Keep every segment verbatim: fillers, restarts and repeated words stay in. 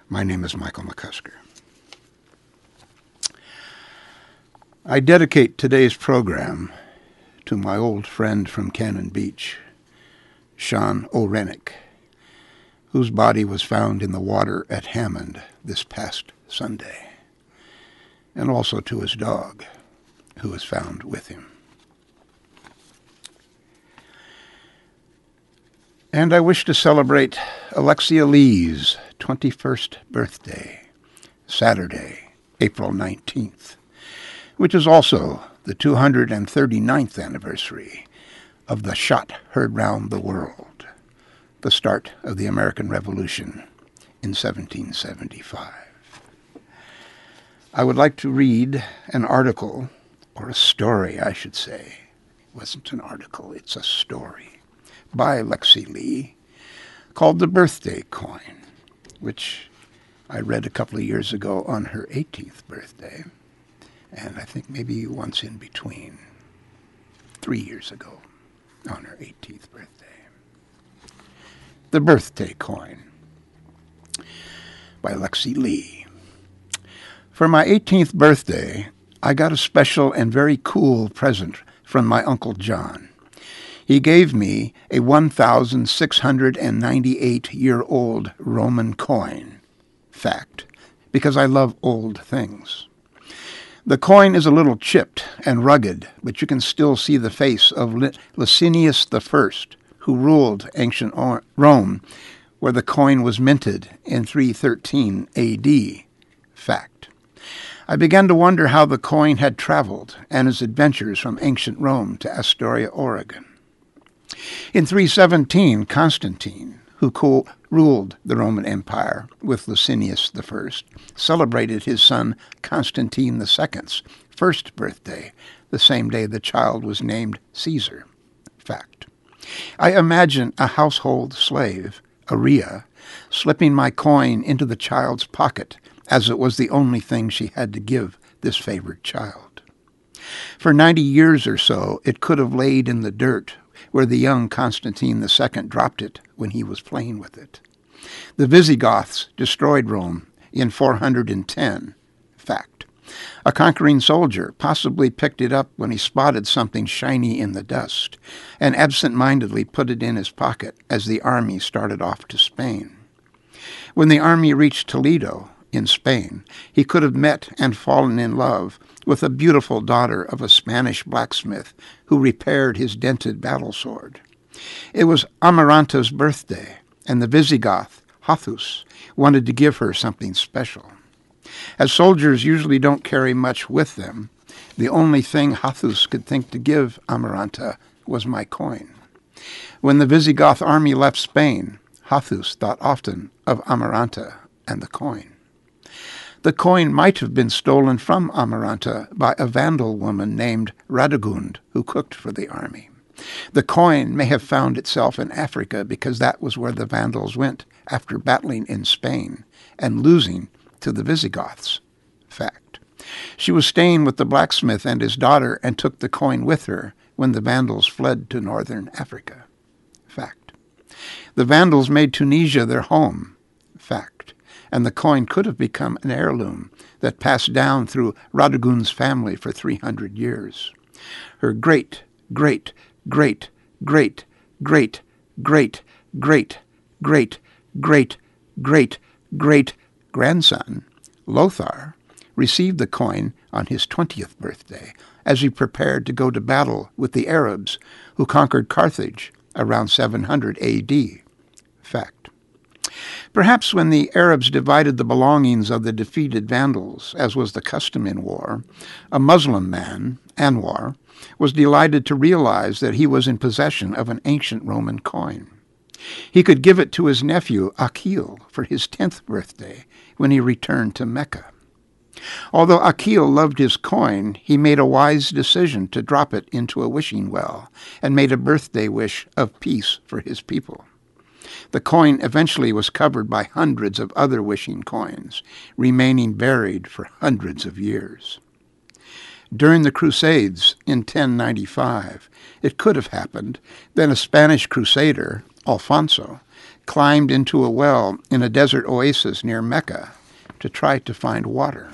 My name is Michael McCusker. I dedicate today's program to my old friend from Cannon Beach, Sean O'Rennick, whose body was found in the water at Hammond this past Sunday, and also to his dog, who was found with him. And I wish to celebrate Alexia Lee's twenty-first birthday, Saturday, April nineteenth, which is also the two hundred thirty-ninth anniversary of the shot heard round the world, the start of the American Revolution in seventeen seventy-five. I would like to read an article, or a story, I should say. It wasn't an article, it's a story, by Lexi Lee, called The Birthday Coin, which I read a couple of years ago on her eighteenth birthday, and I think maybe once in between, three years ago, on her eighteenth birthday. The Birthday Coin, by Lexi Lee. For my eighteenth birthday, I got a special and very cool present from my Uncle John. He gave me a one thousand six hundred ninety-eight-year-old Roman coin. Fact, because I love old things. The coin is a little chipped and rugged, but you can still see the face of Licinius the First, who ruled ancient Rome, where the coin was minted in three thirteen A D. Fact. I began to wonder how the coin had traveled and its adventures from ancient Rome to Astoria, Oregon. In three seventeen, Constantine, who co- ruled the Roman Empire with Licinius the First, celebrated his son Constantine the Second's first birthday, the same day the child was named Caesar. Fact. I imagine a household slave, Aria, slipping my coin into the child's pocket, as it was the only thing she had to give this favored child. For ninety years or so, it could have laid in the dirt where the young Constantine the Second dropped it when he was playing with it. The Visigoths destroyed Rome in four hundred ten. Fact. A conquering soldier possibly picked it up when he spotted something shiny in the dust, and absent-mindedly put it in his pocket as the army started off to Spain. When the army reached Toledo, in Spain, he could have met and fallen in love with a beautiful daughter of a Spanish blacksmith who repaired his dented battle sword. It was Amaranta's birthday, and the Visigoth, Hathus, wanted to give her something special. As soldiers usually don't carry much with them, the only thing Hathus could think to give Amaranta was my coin. When the Visigoth army left Spain, Hathus thought often of Amaranta and the coin. The coin might have been stolen from Amaranta by a Vandal woman named Radegund, who cooked for the army. The coin may have found itself in Africa because that was where the Vandals went after battling in Spain and losing to the Visigoths. Fact. She was staying with the blacksmith and his daughter and took the coin with her when the Vandals fled to northern Africa. Fact. The Vandals made Tunisia their home. Fact. And the coin could have become an heirloom that passed down through Radegund's family for three hundred years. Her great, great, great, great, great, great, great, great, great, great, great grandson, Lothar, received the coin on his twentieth birthday as he prepared to go to battle with the Arabs who conquered Carthage around seven hundred A D. Fact. Perhaps when the Arabs divided the belongings of the defeated Vandals, as was the custom in war, a Muslim man, Anwar, was delighted to realize that he was in possession of an ancient Roman coin. He could give it to his nephew, Akil, for his tenth birthday when he returned to Mecca. Although Akil loved his coin, he made a wise decision to drop it into a wishing well and made a birthday wish of peace for his people. The coin eventually was covered by hundreds of other wishing coins, remaining buried for hundreds of years. During the Crusades in ten ninety-five, it could have happened that a Spanish crusader, Alfonso, climbed into a well in a desert oasis near Mecca to try to find water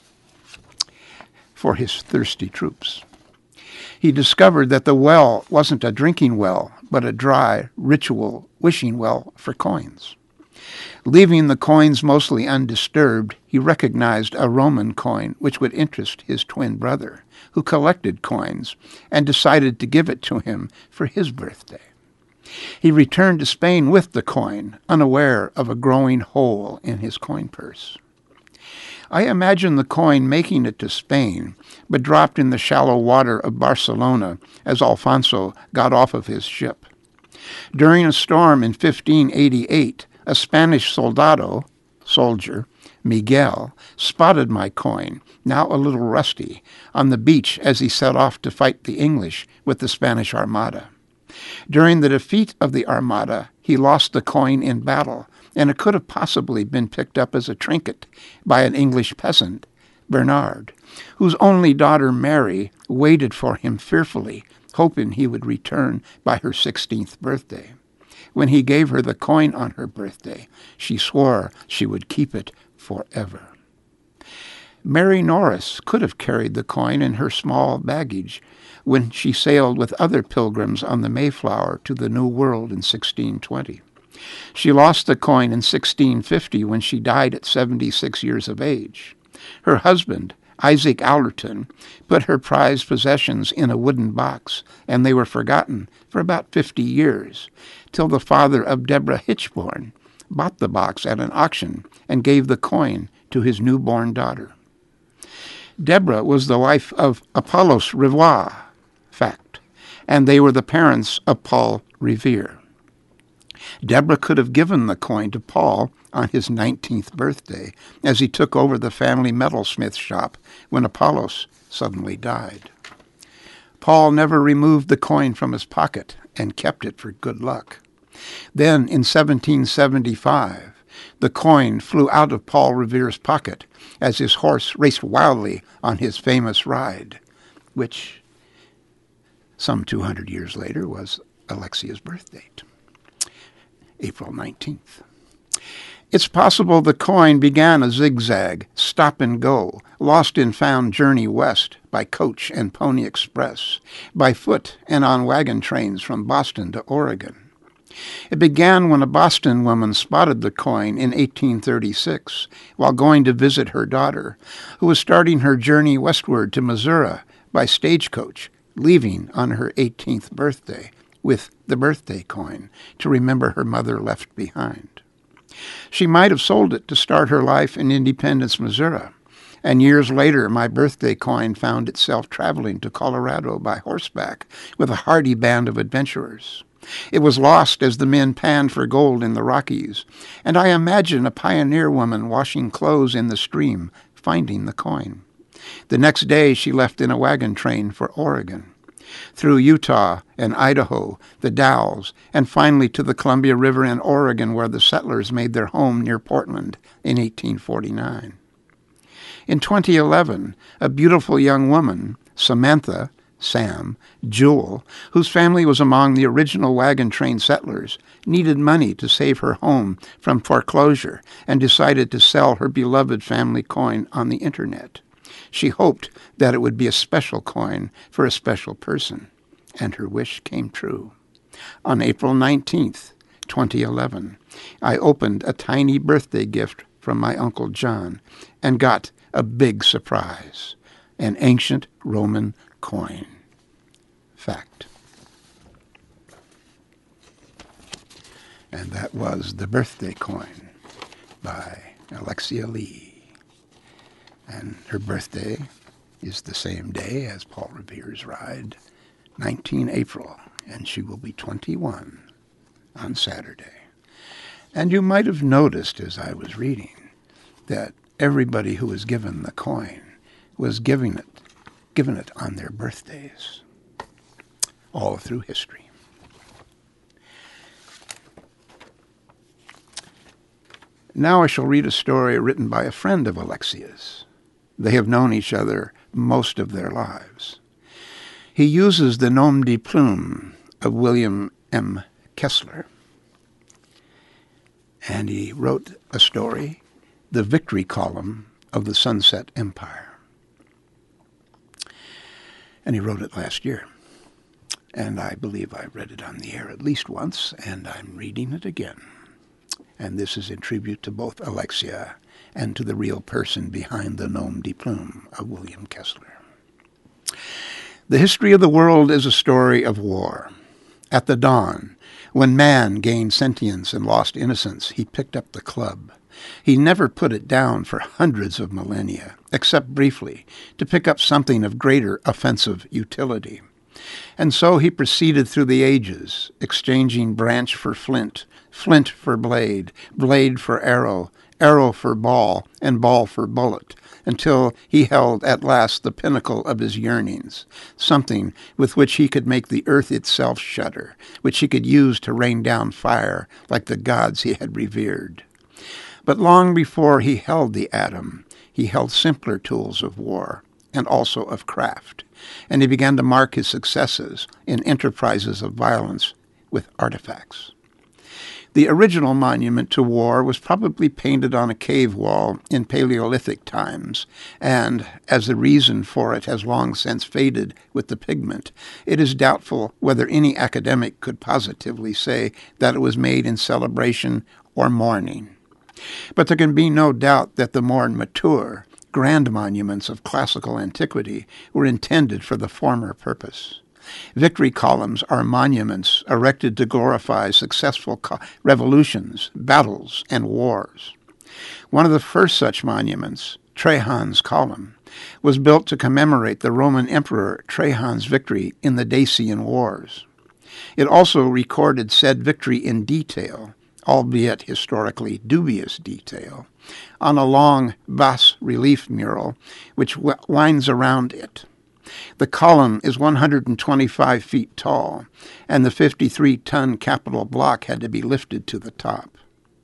for his thirsty troops. He discovered that the well wasn't a drinking well, but a dry, ritual wishing well for coins. Leaving the coins mostly undisturbed, he recognized a Roman coin which would interest his twin brother, who collected coins, and decided to give it to him for his birthday. He returned to Spain with the coin, unaware of a growing hole in his coin purse. I imagine the coin making it to Spain, but dropped in the shallow water of Barcelona as Alfonso got off of his ship. During a storm in fifteen eighty-eight, a Spanish soldado, soldier, Miguel, spotted my coin, now a little rusty, on the beach as he set off to fight the English with the Spanish Armada. During the defeat of the Armada, he lost the coin in battle, and it could have possibly been picked up as a trinket by an English peasant, Bernard, whose only daughter, Mary, waited for him fearfully, hoping he would return by her sixteenth birthday. When he gave her the coin on her birthday, she swore she would keep it forever. Mary Norris could have carried the coin in her small baggage when she sailed with other pilgrims on the Mayflower to the New World in sixteen twenty. She lost the coin in sixteen fifty when she died at seventy-six years of age. Her husband, Isaac Allerton, put her prized possessions in a wooden box, and they were forgotten for about fifty years, till the father of Deborah Hitchborn bought the box at an auction and gave the coin to his newborn daughter. Deborah was the wife of Apollos Revere, fact, and they were the parents of Paul Revere. Deborah could have given the coin to Paul on his nineteenth birthday as he took over the family metalsmith shop when Apollos suddenly died. Paul never removed the coin from his pocket and kept it for good luck. Then, in seventeen seventy-five, the coin flew out of Paul Revere's pocket as his horse raced wildly on his famous ride, which, some two hundred years later, was Alexia's birth date, April nineteenth. It's possible the coin began a zigzag, stop-and-go, lost-and-found journey west by coach and pony express, by foot and on wagon trains from Boston to Oregon. It began when a Boston woman spotted the coin in eighteen thirty-six while going to visit her daughter, who was starting her journey westward to Missouri by stagecoach, leaving on her eighteenth birthday with the birthday coin to remember her mother left behind. She might have sold it to start her life in Independence, Missouri, and years later my birthday coin found itself traveling to Colorado by horseback with a hardy band of adventurers. It was lost as the men panned for gold in the Rockies, and I imagine a pioneer woman washing clothes in the stream, finding the coin. The next day she left in a wagon train for Oregon, through Utah and Idaho, the Dalles, and finally to the Columbia River in Oregon, where the settlers made their home near Portland in eighteen forty-nine. In twenty eleven, a beautiful young woman, Samantha, Sam, Jewell, whose family was among the original wagon train settlers, needed money to save her home from foreclosure and decided to sell her beloved family coin on the Internet. She hoped that it would be a special coin for a special person, and her wish came true. On April nineteenth, twenty eleven, I opened a tiny birthday gift from my Uncle John and got a big surprise, an ancient Roman coin. Fact. And that was The Birthday Coin by Alexia Lee. And her birthday is the same day as Paul Revere's ride, nineteenth of April, and she will be twenty-one on Saturday. And you might have noticed as I was reading that everybody who was given the coin was giving it, given it on their birthdays, all through history. Now I shall read a story written by a friend of Alexia's. They have known each other most of their lives. He uses the nom de plume of William M. Kessler. And he wrote a story, The Victory Column of the Sunset Empire. And he wrote it last year. And I believe I read it on the air at least once, and I'm reading it again. And this is in tribute to both Alexia and to the real person behind the nom de plume of William Kessler. The history of the world is a story of war. At the dawn, when man gained sentience and lost innocence, he picked up the club. He never put it down for hundreds of millennia, except briefly, to pick up something of greater offensive utility. And so he proceeded through the ages, exchanging branch for flint, flint for blade, blade for arrow, arrow for ball, and ball for bullet, until he held at last the pinnacle of his yearnings, something with which he could make the earth itself shudder, which he could use to rain down fire like the gods he had revered. But long before he held the atom, he held simpler tools of war, and also of craft, and he began to mark his successes in enterprises of violence with artifacts. The original monument to war was probably painted on a cave wall in Paleolithic times, and, as the reason for it has long since faded with the pigment, it is doubtful whether any academic could positively say that it was made in celebration or mourning. But there can be no doubt that the more mature, grand monuments of classical antiquity were intended for the former purpose. Victory columns are monuments erected to glorify successful co- revolutions, battles, and wars. One of the first such monuments, Trajan's Column, was built to commemorate the Roman Emperor Trajan's victory in the Dacian Wars. It also recorded said victory in detail, albeit historically dubious detail, on a long bas-relief mural which w- winds around it. The column is one hundred twenty-five feet tall, and the fifty-three ton Capitol block had to be lifted to the top.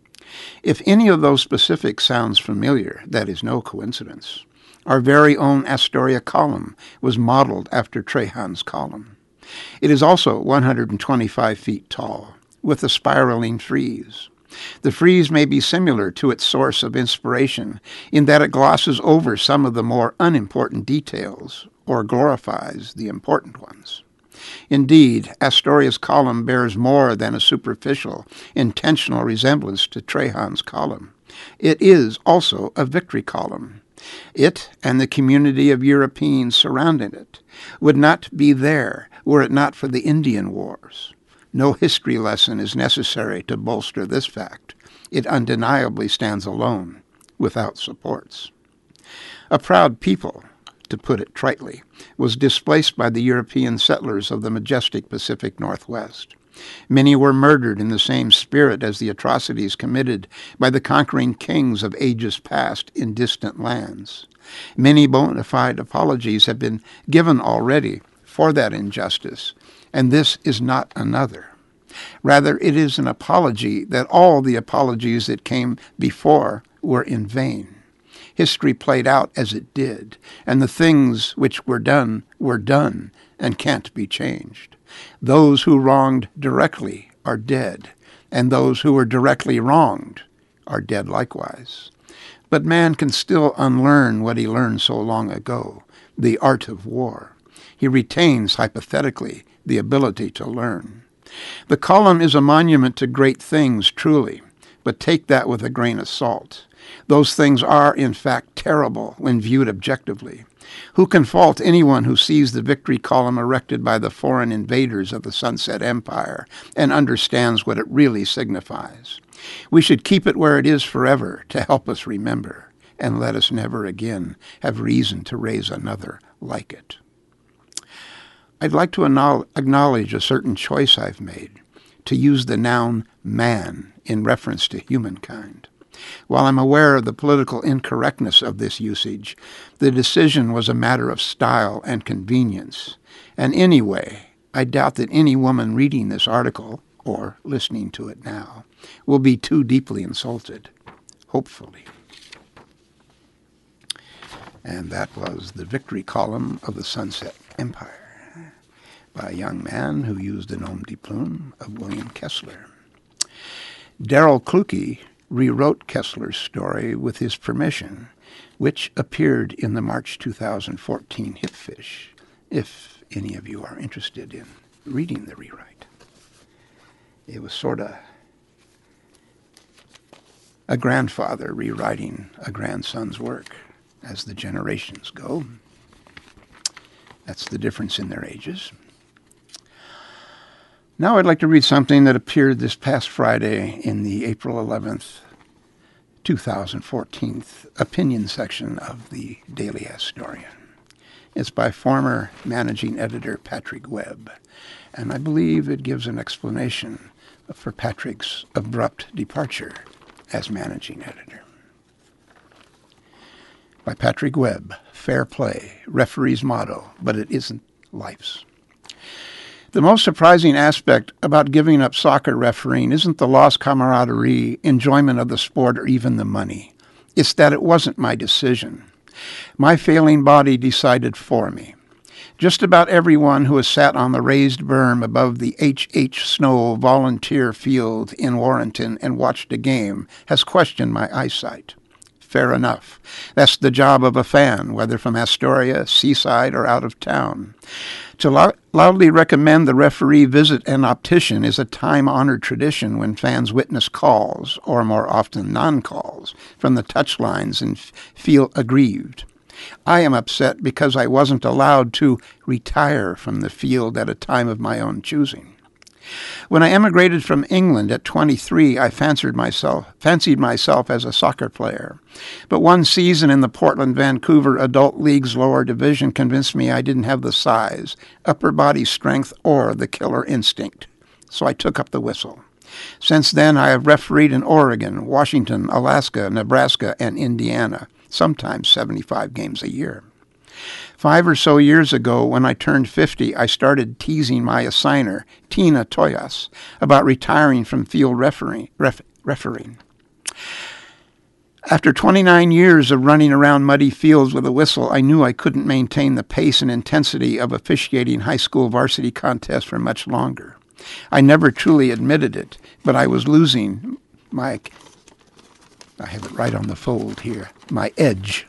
If any of those specifics sounds familiar, that is no coincidence. Our very own Astoria column was modeled after Trajan's column. It is also one hundred twenty-five feet tall, with a spiraling frieze. The frieze may be similar to its source of inspiration in that it glosses over some of the more unimportant details, or glorifies the important ones. Indeed, Astoria's column bears more than a superficial, intentional resemblance to Trajan's column. It is also a victory column. It, and the community of Europeans surrounding it, would not be there were it not for the Indian Wars. No history lesson is necessary to bolster this fact. It undeniably stands alone, without supports. A proud people, to put it tritely, was displaced by the European settlers of the majestic Pacific Northwest. Many were murdered in the same spirit as the atrocities committed by the conquering kings of ages past in distant lands. Many bona fide apologies have been given already for that injustice, and this is not another. Rather, it is an apology that all the apologies that came before were in vain. History played out as it did, and the things which were done were done and can't be changed. Those who wronged directly are dead, and those who were directly wronged are dead likewise. But man can still unlearn what he learned so long ago, the art of war. He retains, hypothetically, the ability to learn. The column is a monument to great things, truly, but take that with a grain of salt. Those things are, in fact, terrible when viewed objectively. Who can fault anyone who sees the victory column erected by the foreign invaders of the Sunset Empire and understands what it really signifies? We should keep it where it is forever to help us remember, and let us never again have reason to raise another like it. I'd like to acknowledge a certain choice I've made, to use the noun man in reference to humankind. While I'm aware of the political incorrectness of this usage, the decision was a matter of style and convenience. And anyway, I doubt that any woman reading this article, or listening to it now, will be too deeply insulted, hopefully. And that was the victory column of the Sunset Empire, by a young man who used the nom de plume of William Kessler. Darrell Kluge rewrote Kessler's story with his permission, which appeared in the March two thousand fourteen Hip Fish, if any of you are interested in reading the rewrite. It was sort of a grandfather rewriting a grandson's work, as the generations go. That's the difference in their ages. Now I'd like to read something that appeared this past Friday in the April eleventh, two thousand fourteen opinion section of the Daily Historian. It's by former managing editor Patrick Webb, and I believe it gives an explanation for Patrick's abrupt departure as managing editor. By Patrick Webb, fair play, referee's motto, but it isn't life's. The most surprising aspect about giving up soccer refereeing isn't the lost camaraderie, enjoyment of the sport, or even the money. It's that it wasn't my decision. My failing body decided for me. Just about everyone who has sat on the raised berm above the H H Snow volunteer field in Warrenton and watched a game has questioned my eyesight. Fair enough. That's the job of a fan, whether from Astoria, Seaside, or out of town. To lo- loudly recommend the referee visit an optician is a time-honored tradition when fans witness calls, or more often non-calls, from the touchlines and f- feel aggrieved. I am upset because I wasn't allowed to retire from the field at a time of my own choosing. When I emigrated from England at twenty-three, I fancied myself, fancied myself as a soccer player. But one season in the Portland-Vancouver Adult League's lower division convinced me I didn't have the size, upper body strength, or the killer instinct. So I took up the whistle. Since then, I have refereed in Oregon, Washington, Alaska, Nebraska, and Indiana, sometimes seventy-five games a year. Five or so years ago, when I turned fifty, I started teasing my assigner, Tina Toyas, about retiring from field refereeing. Ref, refereeing. After twenty-nine years of running around muddy fields with a whistle, I knew I couldn't maintain the pace and intensity of officiating high school varsity contests for much longer. I never truly admitted it, but I was losing my, I have it right on the fold here, my edge.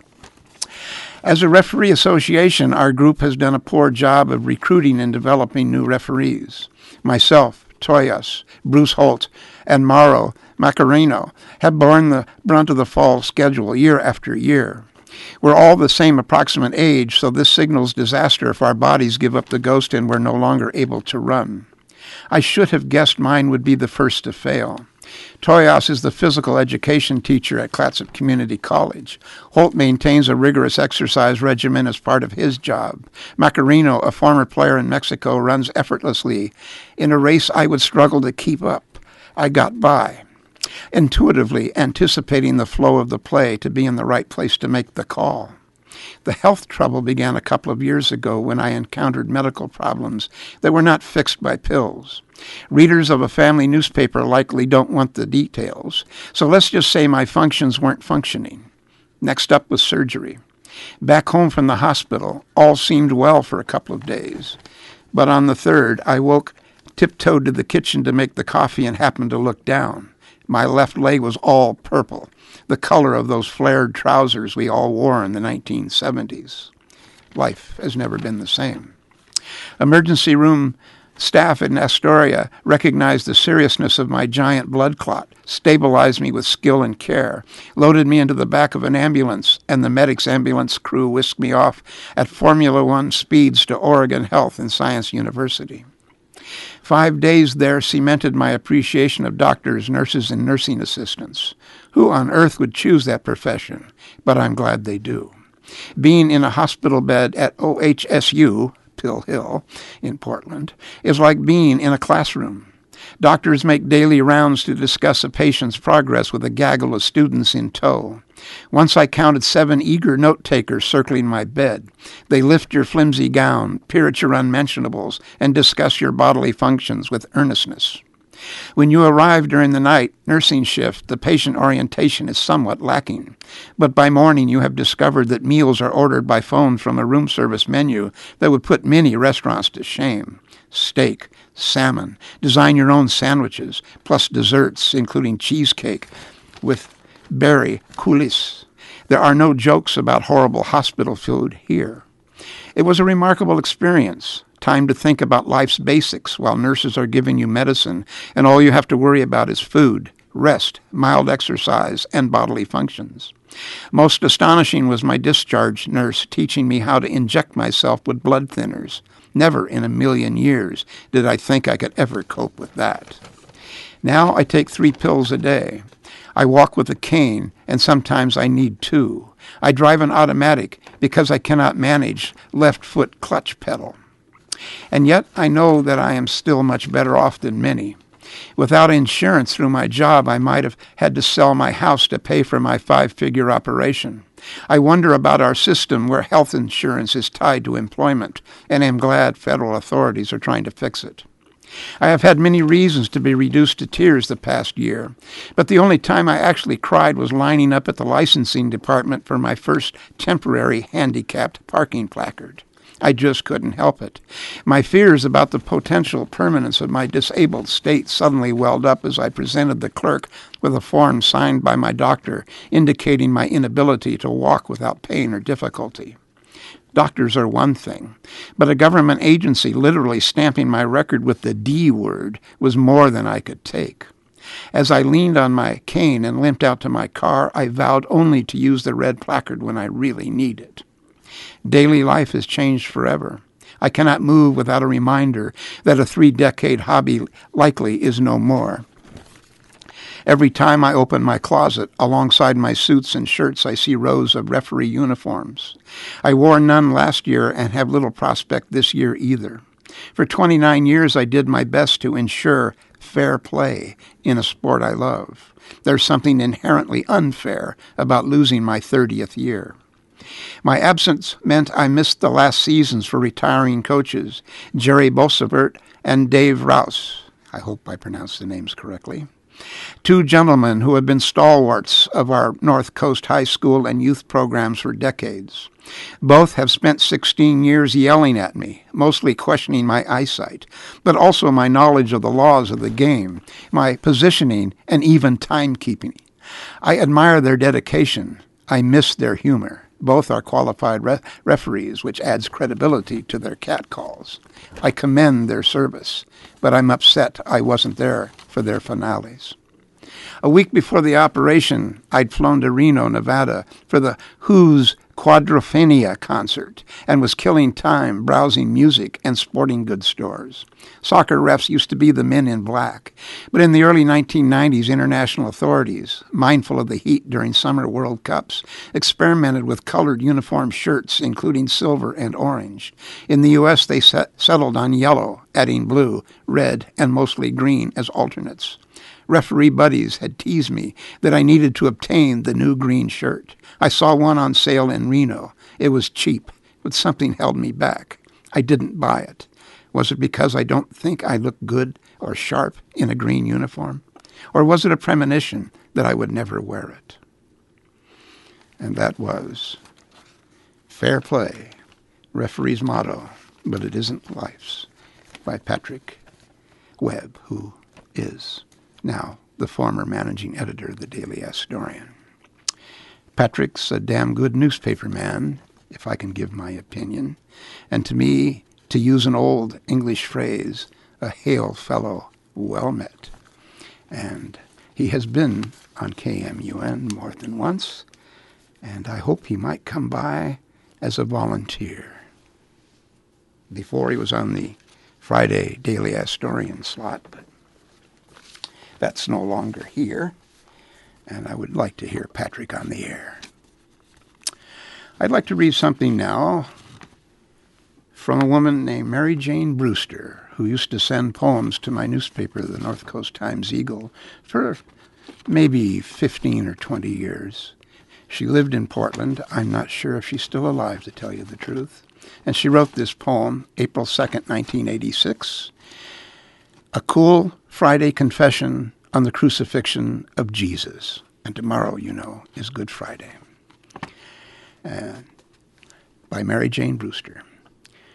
As a referee association, our group has done a poor job of recruiting and developing new referees. Myself, Toyas, Bruce Holt, and Mauro Macarino have borne the brunt of the fall schedule year after year. We're all the same approximate age, so this signals disaster if our bodies give up the ghost and we're no longer able to run. I should have guessed mine would be the first to fail. Toyas is the physical education teacher at Clatsop Community College. Holt maintains a rigorous exercise regimen as part of his job. Macarino, a former player in Mexico, runs effortlessly. In a race I would struggle to keep up, I got by, intuitively anticipating the flow of the play to be in the right place to make the call. The health trouble began a couple of years ago when I encountered medical problems that were not fixed by pills. Readers of a family newspaper likely don't want the details, so let's just say my functions weren't functioning. Next up was surgery. Back home from the hospital, all seemed well for a couple of days. But on the third, I woke, tiptoed to the kitchen to make the coffee, and happened to look down. My left leg was all purple, the color of those flared trousers we all wore in the nineteen seventies. Life has never been the same. Emergency room staff in Astoria recognized the seriousness of my giant blood clot, stabilized me with skill and care, loaded me into the back of an ambulance, and the medics' ambulance crew whisked me off at Formula One speeds to Oregon Health and Science University. Five days there cemented my appreciation of doctors, nurses, and nursing assistants. Who on earth would choose that profession? But I'm glad they do. Being in a hospital bed at O H S U, Pill Hill, in Portland, is like being in a classroom. Doctors make daily rounds to discuss a patient's progress with a gaggle of students in tow. Once I counted seven eager note-takers circling my bed. They lift your flimsy gown, peer at your unmentionables, and discuss your bodily functions with earnestness. When you arrive during the night nursing shift, the patient orientation is somewhat lacking. But by morning you have discovered that meals are ordered by phone from a room service menu that would put many restaurants to shame. Steak, salmon, design your own sandwiches, plus desserts, including cheesecake, with Barry Coulis. There are no jokes about horrible hospital food here. It was a remarkable experience. Time to think about life's basics while nurses are giving you medicine, and all you have to worry about is food, rest, mild exercise, and bodily functions. Most astonishing was my discharge nurse teaching me how to inject myself with blood thinners. Never in a million years did I think I could ever cope with that. Now I take three pills a day. I walk with a cane, and sometimes I need two. I drive an automatic because I cannot manage left foot clutch pedal. And yet I know that I am still much better off than many. Without insurance through my job, I might have had to sell my house to pay for my five-figure operation. I wonder about our system where health insurance is tied to employment, and am glad federal authorities are trying to fix it. I have had many reasons to be reduced to tears the past year, but the only time I actually cried was lining up at the licensing department for my first temporary handicapped parking placard. I just couldn't help it. My fears about the potential permanence of my disabled state suddenly welled up as I presented the clerk with a form signed by my doctor indicating my inability to walk without pain or difficulty. Doctors are one thing, but a government agency literally stamping my record with the D word was more than I could take. As I leaned on my cane and limped out to my car, I vowed only to use the red placard when I really need it. Daily life has changed forever. I cannot move without a reminder that a three-decade hobby likely is no more. Every time I open my closet, alongside my suits and shirts, I see rows of referee uniforms. I wore none last year and have little prospect this year either. For twenty-nine years, I did my best to ensure fair play in a sport I love. There's something inherently unfair about losing my thirtieth year. My absence meant I missed the last seasons for retiring coaches, Jerry Bolsevert and Dave Rouse. I hope I pronounced the names correctly. Two gentlemen who have been stalwarts of our North Coast high school and youth programs for decades. Both have spent sixteen years yelling at me, mostly questioning my eyesight, but also my knowledge of the laws of the game, my positioning, and even timekeeping. I admire their dedication. I miss their humor. Both are qualified re- referees, which adds credibility to their catcalls. I commend their service, but I'm upset I wasn't there for their finales. A week before the operation, I'd flown to Reno, Nevada for the Who's Quadrophenia concert and was killing time browsing music and sporting goods stores. Soccer refs used to be the men in black, but in the early nineteen nineties, international authorities, mindful of the heat during summer World Cups, experimented with colored uniform shirts, including silver and orange. In the U S, they set, settled on yellow, adding blue, red, and mostly green as alternates. Referee buddies had teased me that I needed to obtain the new green shirt. I saw one on sale in Reno. It was cheap, but something held me back. I didn't buy it. Was it because I don't think I look good or sharp in a green uniform? Or was it a premonition that I would never wear it? And that was Fair Play, referee's motto, but it isn't life's, by Patrick Webb, who is now the former managing editor of the Daily Astorian. Patrick's a damn good newspaper man, if I can give my opinion, and to me, to use an old English phrase, a hail fellow well met. And he has been on K M U N more than once, and I hope he might come by as a volunteer. Before he was on the Friday Daily Astorian slot, but that's no longer here, and I would like to hear Patrick on the air. I'd like to read something now from a woman named Mary Jane Brewster, who used to send poems to my newspaper, the North Coast Times-Eagle, for maybe fifteen or twenty years. She lived in Portland. I'm not sure if she's still alive, to tell you the truth. And she wrote this poem, April second, nineteen eighty-six, A Cool Friday Confession on the Crucifixion of Jesus. And tomorrow, you know, is Good Friday. And by Mary Jane Brewster.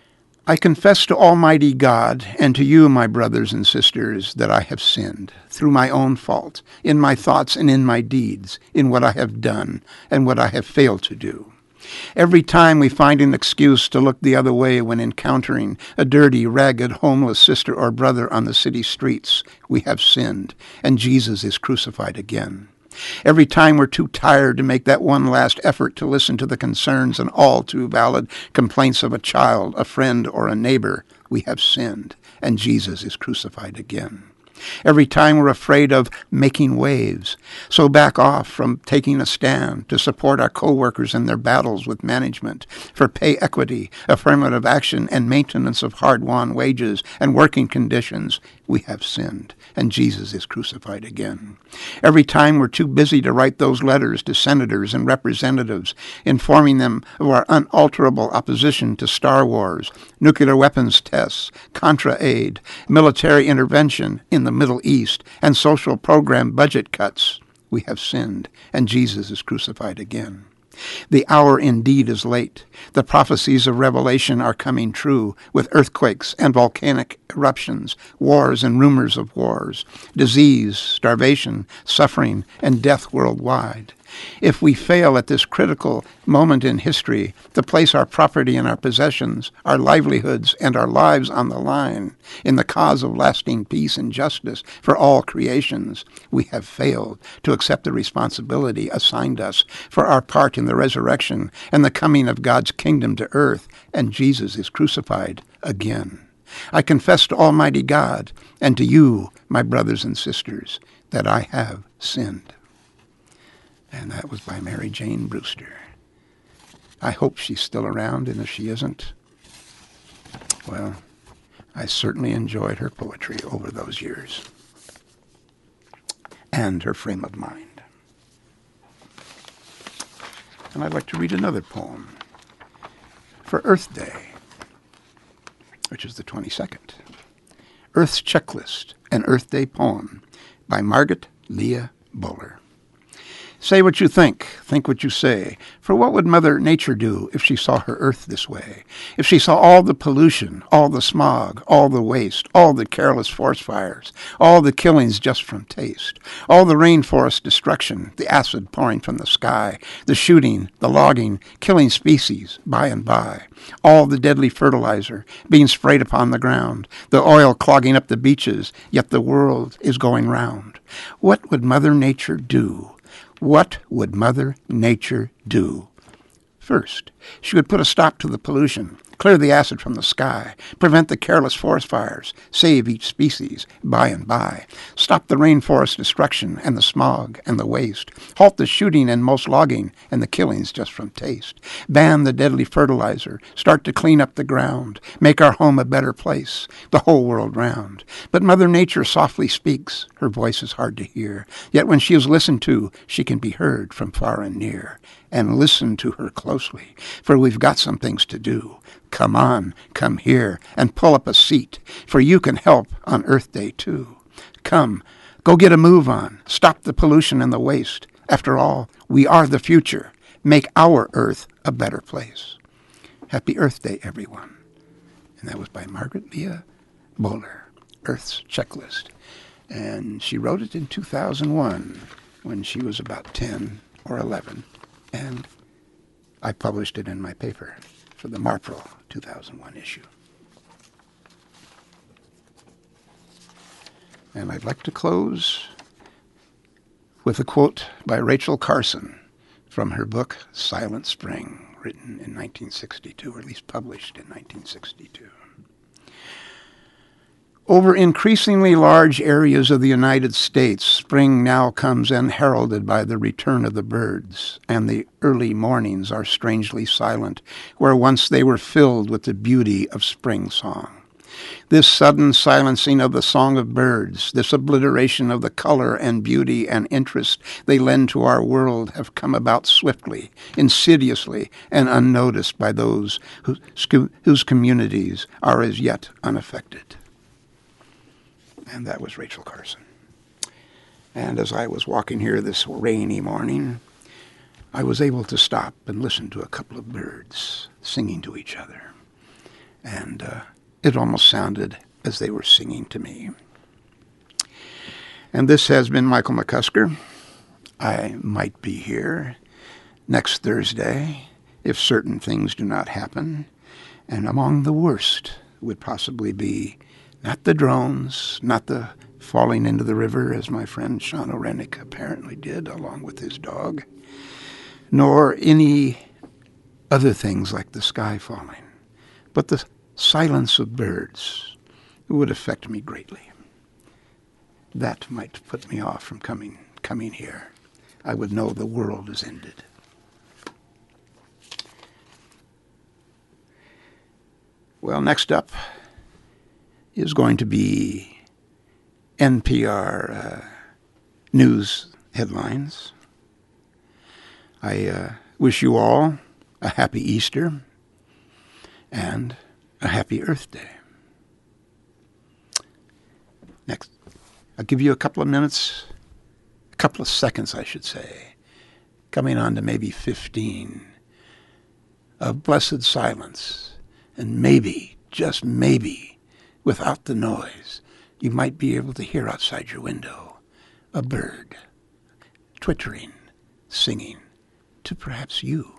I confess to Almighty God and to you, my brothers and sisters, that I have sinned through my own fault, in my thoughts and in my deeds, in what I have done and what I have failed to do. Every time we find an excuse to look the other way when encountering a dirty, ragged, homeless sister or brother on the city streets, we have sinned, and Jesus is crucified again. Every time we're too tired to make that one last effort to listen to the concerns and all too valid complaints of a child, a friend, or a neighbor, we have sinned, and Jesus is crucified again. Every time we're afraid of making waves, so back off from taking a stand to support our co-workers in their battles with management for pay equity, affirmative action, and maintenance of hard-won wages and working conditions, we have sinned, and Jesus is crucified again. Every time we're too busy to write those letters to senators and representatives, informing them of our unalterable opposition to Star Wars, nuclear weapons tests, Contra aid, military intervention in the Middle East, and social program budget cuts, we have sinned, and Jesus is crucified again. The hour indeed is late. The prophecies of Revelation are coming true, with earthquakes and volcanic eruptions, wars and rumors of wars, disease, starvation, suffering, and death worldwide. If we fail at this critical moment in history to place our property and our possessions, our livelihoods, and our lives on the line in the cause of lasting peace and justice for all creations, we have failed to accept the responsibility assigned us for our part in the resurrection and the coming of God's kingdom to earth, and Jesus is crucified again. I confess to Almighty God and to you, my brothers and sisters, that I have sinned. And that was by Mary Jane Brewster. I hope she's still around, and if she isn't, well, I certainly enjoyed her poetry over those years and her frame of mind. And I'd like to read another poem for Earth Day, which is the twenty-second. Earth's Checklist, an Earth Day poem by Margaret Leah Bowler. Say what you think, think what you say, for what would Mother Nature do if she saw her Earth this way? If she saw all the pollution, all the smog, all the waste, all the careless forest fires, all the killings just from taste, all the rainforest destruction, the acid pouring from the sky, the shooting, the logging, killing species by and by, all the deadly fertilizer being sprayed upon the ground, the oil clogging up the beaches, yet the world is going round. What would Mother Nature do? What would Mother Nature do? First, she would put a stop to the pollution, clear the acid from the sky, prevent the careless forest fires, save each species by and by, stop the rainforest destruction and the smog and the waste, halt the shooting and most logging and the killings just from taste, ban the deadly fertilizer, start to clean up the ground, make our home a better place, the whole world round. But Mother Nature softly speaks, her voice is hard to hear, yet when she is listened to, she can be heard from far and near. And listen to her closely, for we've got some things to do. Come on, come here, and pull up a seat, for you can help on Earth Day too. Come, go get a move on, stop the pollution and the waste. After all, we are the future. Make our Earth a better place. Happy Earth Day, everyone. And that was by Margaret Leah Bowler, Earth's Checklist. And she wrote it in two thousand one when she was about ten or eleven. And I published it in my paper for the Marpril two thousand one issue. And I'd like to close with a quote by Rachel Carson from her book, Silent Spring, written in nineteen sixty-two, or at least published in nineteen sixty-two. Over increasingly large areas of the United States, spring now comes unheralded by the return of the birds, and the early mornings are strangely silent, where once they were filled with the beauty of spring song. This sudden silencing of the song of birds, this obliteration of the color and beauty and interest they lend to our world have come about swiftly, insidiously, and unnoticed by those whose, whose communities are as yet unaffected. And that was Rachel Carson. And as I was walking here this rainy morning, I was able to stop and listen to a couple of birds singing to each other. and uh, it almost sounded as they were singing to me. And this has been Michael McCusker. I might be here next Thursday if certain things do not happen. And among the worst would possibly be not the drones, not the falling into the river, as my friend Sean O'Rennick apparently did, along with his dog, nor any other things like the sky falling, but the silence of birds would affect me greatly. That might put me off from coming coming here. I would know the world is ended. Well, next up is going to be N P R uh, news headlines. I uh, wish you all a happy Easter and a happy Earth Day. Next, I'll give you a couple of minutes, a couple of seconds, I should say, coming on to maybe fifteen, of blessed silence. And maybe, just maybe, without the noise, you might be able to hear outside your window a bird twittering, singing to perhaps you.